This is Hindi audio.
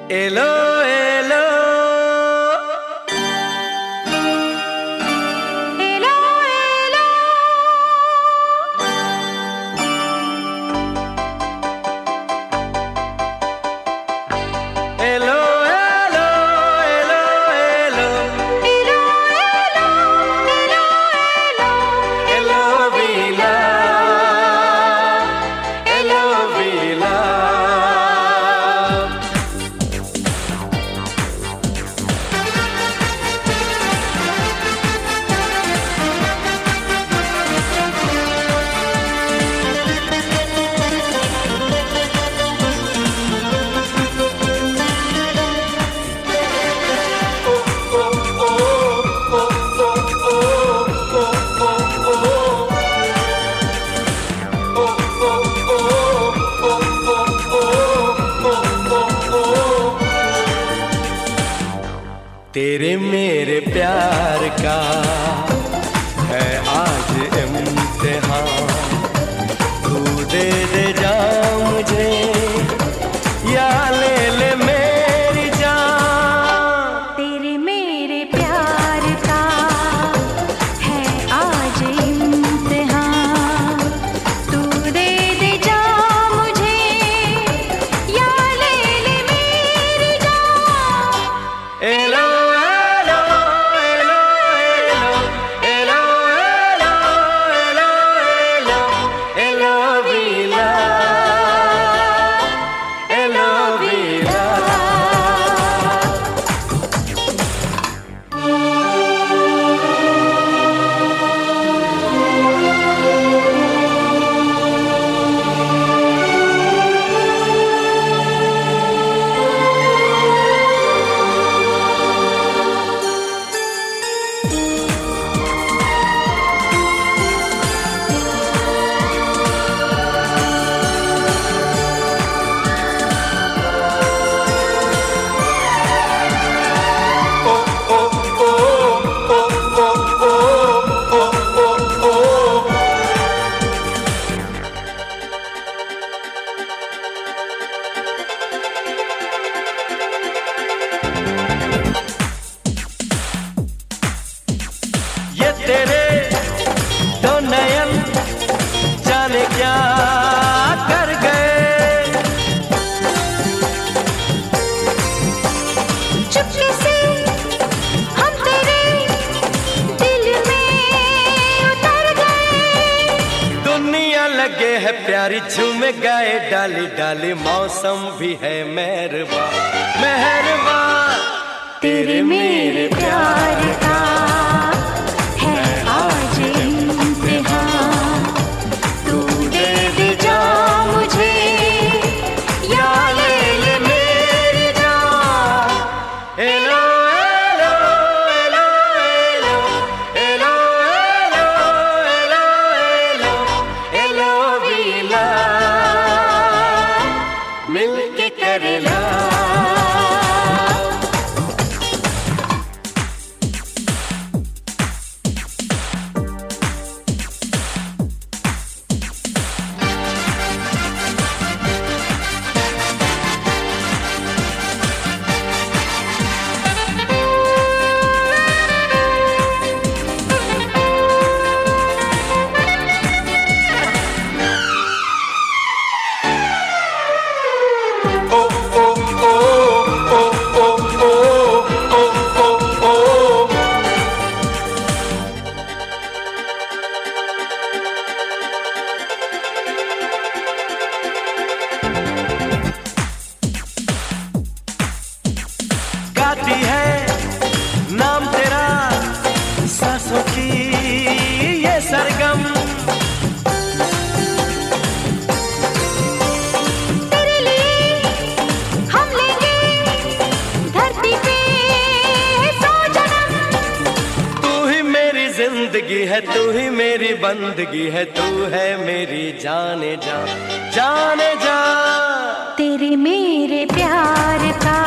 एलो एलो एलो एलो एलो एलो एलो एलो एलो एलो एलो एलो वीला एलो वीला तेरे मेरे प्यार का है आज इम्तिहान, तू दे दे जा मुझे या ले ले मेरी जान। तेरे मेरे प्यार का है आज इम्तिहान, तू दे दे जा मुझे या ले ले मेरी जान। एलो तेरे दो नयन जाने क्या कर गए, चुपके से हम तेरे दिल में उतर गए। दुनिया लगे है प्यारी झूम गए डाली डाली, मौसम भी है मेहरबा मेहरबा। तेरे मेरे प्यार का है आज इम्तिहान, तू दे दे जा मुझे या ले ले मेरी जान। एलो एलो एलो एलो एलो एलो एलो एलो एलो वीला मिलके करेला। गाती है नाम तेरा सांसों की ये सरगम, तेरे लिए हम लेंगे धरती पे 100 जन्म। तू ही मेरी जिंदगी है, तू ही मेरी बंदगी है, तू है मेरी जाने जा जाने जा। तेरे मेरे प्यार का